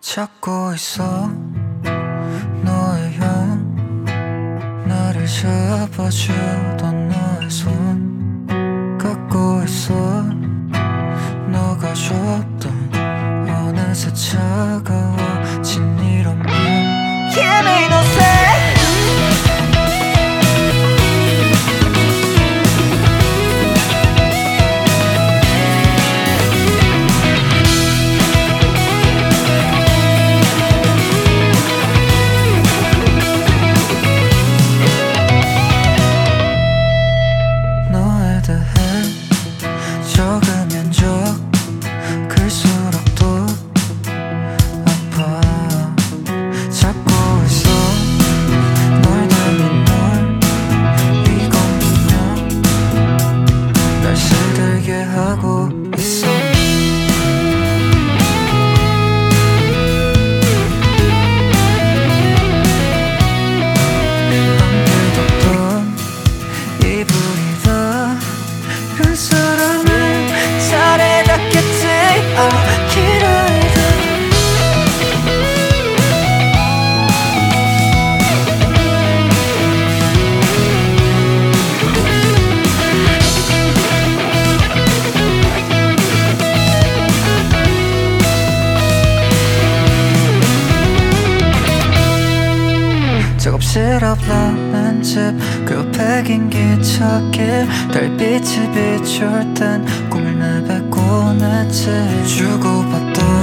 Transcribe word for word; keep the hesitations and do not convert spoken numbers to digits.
찾고 있어 너의 형, 나를 잡아주던 너의 손 갖고 있어 너가 줬던 어느새 차가워진 이런 맘. Give me no say. 적으면 적 클수록 또 아파. 잡고 있어 널 닮은 널 이건 분명 날 시들게 하고 있어. 안개덮던 이불이다 이런 사람을 잘해놨겠지. 아, 기다리다. 작업실 앞 라면집 그 옆에 긴 기찻길 달빛이 비출 땐 꿈을 내뱉곤 했지. 주고받던